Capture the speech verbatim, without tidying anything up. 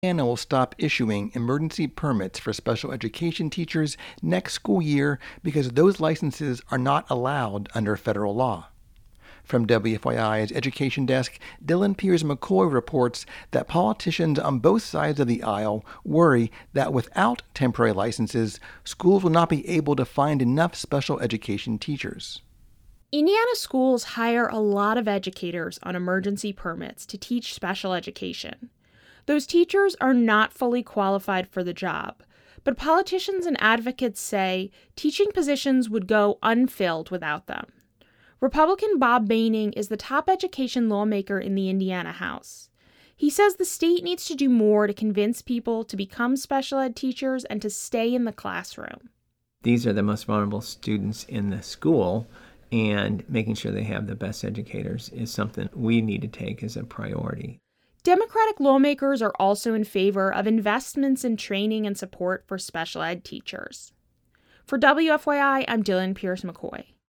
Indiana will stop issuing emergency permits for special education teachers next school year because those licenses are not allowed under federal law. From W F Y I's Education Desk, Dylan Pierce McCoy reports that politicians on both sides of the aisle worry that without temporary licenses, schools will not be able to find enough special education teachers. Indiana schools hire a lot of educators on emergency permits to teach special education. Those teachers are not fully qualified for the job, but politicians and advocates say teaching positions would go unfilled without them. Republican Bob Behning is the top education lawmaker in the Indiana House. He says the state needs to do more to convince people to become special ed teachers and to stay in the classroom. These are the most vulnerable students in the school, and making sure they have the best educators is something we need to take as a priority. Democratic lawmakers are also in favor of investments in training and support for special ed teachers. For W F Y I, I'm Dylan Pierce McCoy.